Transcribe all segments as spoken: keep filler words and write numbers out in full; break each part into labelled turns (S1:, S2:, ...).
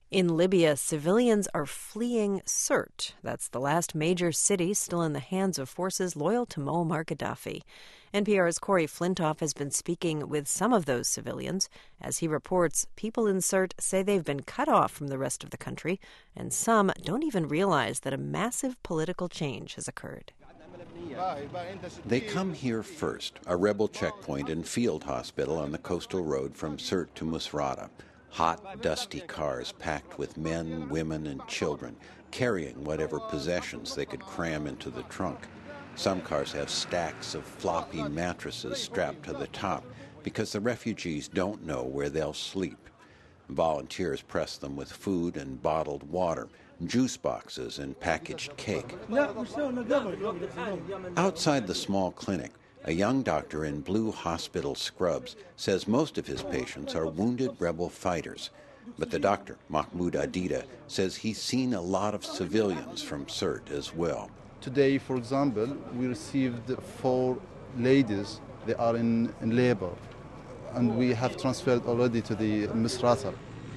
S1: In Libya, civilians are fleeing Sirte. That's the last major city still in the hands of forces loyal to Muammar Gaddafi. N P R's Corey Flintoff has been speaking with some of those civilians. As he reports, people in Sirte say they've been cut off from the rest of the country, and some don't even realize that a massive political change has occurred.
S2: They come here first, a rebel checkpoint and field hospital on the coastal road from Sirte to Musrata. Hot, dusty cars packed with men, women, and children, carrying whatever possessions they could cram into the trunk. Some cars have stacks of floppy mattresses strapped to the top because the refugees don't know where they'll sleep. Volunteers press them with food and bottled water, juice boxes, and packaged cake. Outside the small clinic, a young doctor in blue hospital scrubs says most of his patients are wounded rebel fighters. But the doctor, Mahmoud Adida, says he's seen a lot of civilians from Sirte as well.
S3: Today, for example, we received four ladies. They are in, in labor, and we have transferred already to the Misrata.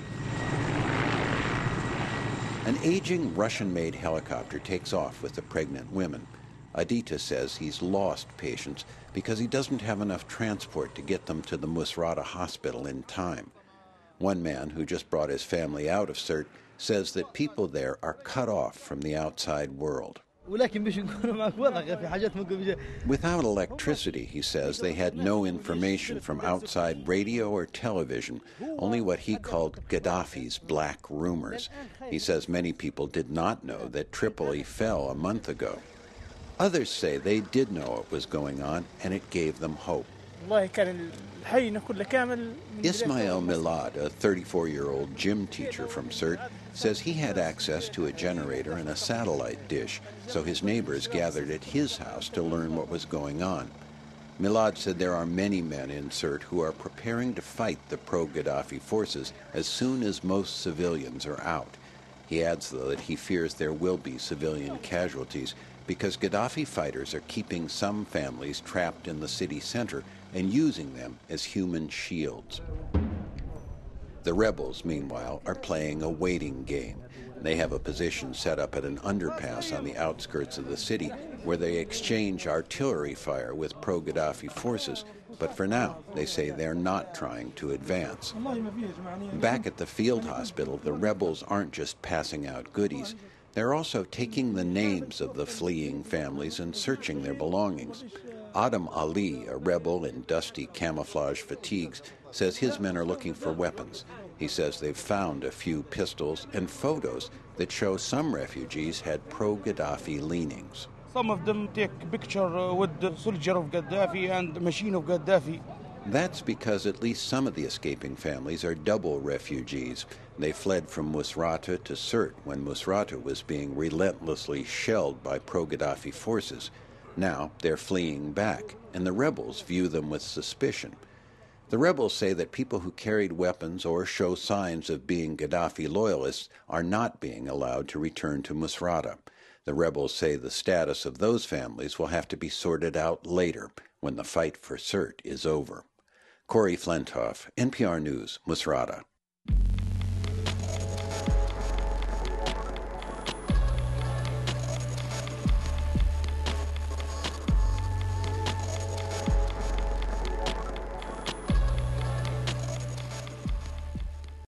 S2: An aging Russian-made helicopter takes off with the pregnant women. Adita says he's lost patients because he doesn't have enough transport to get them to the Musrata hospital in time. One man who just brought his family out of Sirte says that people there are cut off from the outside world. Without electricity, he says, they had no information from outside radio or television, only what he called Gaddafi's black rumors. He says many people did not know that Tripoli fell a month ago. Others say they did know what was going on, and it gave them hope. Ismail Milad, a thirty-four-year-old gym teacher from Sirte, says he had access to a generator and a satellite dish, so his neighbors gathered at his house to learn what was going on. Milad said there are many men in Sirte who are preparing to fight the pro-Gaddafi forces as soon as most civilians are out. He adds, though, that he fears there will be civilian casualties because Gaddafi fighters are keeping some families trapped in the city center and using them as human shields. The rebels, meanwhile, are playing a waiting game. They have a position set up at an underpass on the outskirts of the city where they exchange artillery fire with pro-Gaddafi forces, but for now, they say they're not trying to advance. Back at the field hospital, the rebels aren't just passing out goodies. They're also taking the names of the fleeing families and searching their belongings. Adam Ali, a rebel in dusty camouflage fatigues, says his men are looking for weapons. He says they've found a few pistols and photos that show some refugees had pro-Gaddafi leanings.
S4: Some of them take a picture with the soldier of Gaddafi and the machine of Gaddafi.
S2: That's because at least some of the escaping families are double refugees. They fled from Musrata to Sirte when Musrata was being relentlessly shelled by pro-Gaddafi forces. Now they're fleeing back, and the rebels view them with suspicion. The rebels say that people who carried weapons or show signs of being Gaddafi loyalists are not being allowed to return to Musrata. The rebels say the status of those families will have to be sorted out later, when the fight for Sirte is over. Corey Flintoff, N P R News, Musrata.